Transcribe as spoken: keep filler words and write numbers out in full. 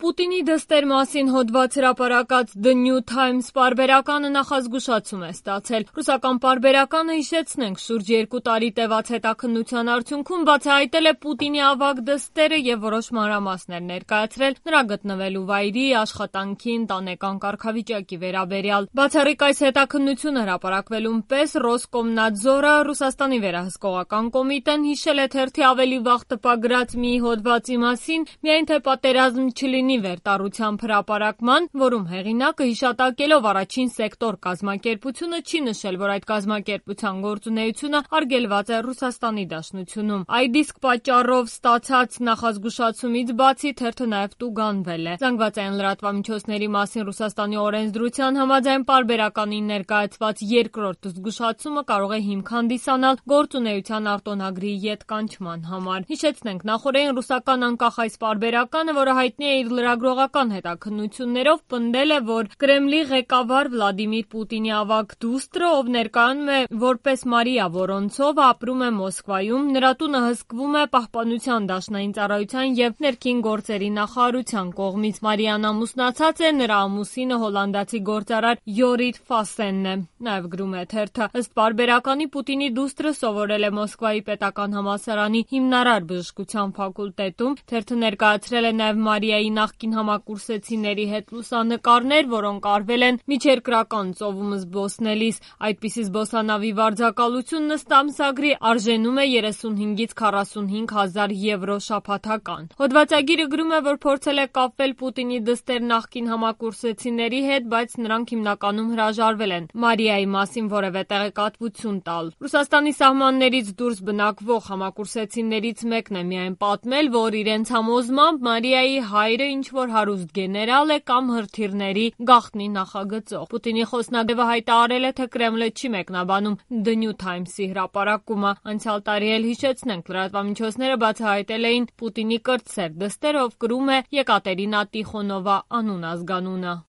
Պուտինի դստեր մասին հոդված հրապարակած The New Times պարբերականը նախազգուշացում է ստացել։ Ռուսական պարբերականը, հիշեցնենք, շուրջ երկու տարի տևած հետաքննության արդյունքում բացահայտել է Պուտինի ավագ դստերը եւ որոշ մանրամասներ ներկայացրել նրա գտնվելու վայրի, աշխատանքի, ընտանեկան կարգավիճակի վերաբերյալ։ Բացառիկ այս հետաքննությունը հրապարակվելուն պես Ռոսկոմնադզորը, Ռուսաստանի վերահսկողական կոմիտեն, հիշել է թերթի ավելի վաղ տպագրած մի հոդվածի մասին, միայն թե պատերազմ չլինի վերտառությամբ հրապարակման, որում հեղինակը հիշատակելով առաջին սեկտոր կազմակերպությունը չի նշել, որ այդ կազմակերպության գործունեությունը արգելված է Ռուսաստանի Դաշնությունում։ Այդ իսկ պատճառով ստացած նախազգուշացումից բացի թերթը նաև տուգանվել է։ Զանգվածային լրատվամիջոցների մասին Ռուսաստանի օրենսդրության համաձայն պարբերականին ներկայացված երկրորդ զգուշացումը կարող է հիմք հանդիսանալ գործունեության արտոնագրի ետ կանչման համար։ Հիշեցնենք, նախորդին ռուսական անկախ այս պարբերականը, որը հայտնի է իր լրագրողական հետաքննություններով, պնդել է, որ Կրեմլի ղեկավար Վլադիմիր Պուտինի ավագ դուստրը, ով ներկայանում է որպես Մարիա Որոնցովը, ապրում է Մոսկվայում, նրա տունը հսկվում է Պահպանության դաշնային ծառայության եւ ներքին գործերի նախարարության կողմից։ Մարիան ամուսնացած է, նրա ամուսինը հոլանդացի գործարար Յորիթ Ֆասենն է, նաև գրում է թերթը։ Ըստ պարբերականի Պուտինի դուստրը սովորել է Մոսկվայի պետական համալսարանի հիմնարար բժշկության ֆակուլտետում։ Թերթը ներկայացրել է նաև Մարիայի նախկին համակուրսեցիների հետ լուսանկարներ, որոնք արվել են միջերկրական ծովում զբոսնելիս։ Այդպիսի զբոսանավի վարձակալությունն ըստ ամսագրի արժենում է երեսունհինգից քառասունհինգ հազար եվրո շաբաթական։ Հոդվածագիրը գրում է, որ փորձել է կապվել Պուտինի դստեր նախկին համակուրսեցիների հետ, բայց նրանք հիմնականում հրաժարվել են Մարիայի մասին որևէ տեղեկատվություն տալ։ Ռուսաստանի սահմաններից դուրս բնակվող համակուրսեցիներից մեկն է միայն պատմել, որ իրենց համոզմամբ Մարիայի հայրը ինչ-որ հարուստ գեներալ է կամ հրթիռների գաղտնի նախագծող։ Պուտինի խոսնադեպը հայտարարել է, թե Կրեմլը չի մեկնաբանում The New Times-ի հրապարակումը։ Անցյալ տարի էլ, հիշեցնենք, լրատվամիջոցները բացահայտել էին Պուտինի կրտսեր դստեր, ով կրում է Եկատերինա Տիխոնովա անուն ազգանունը։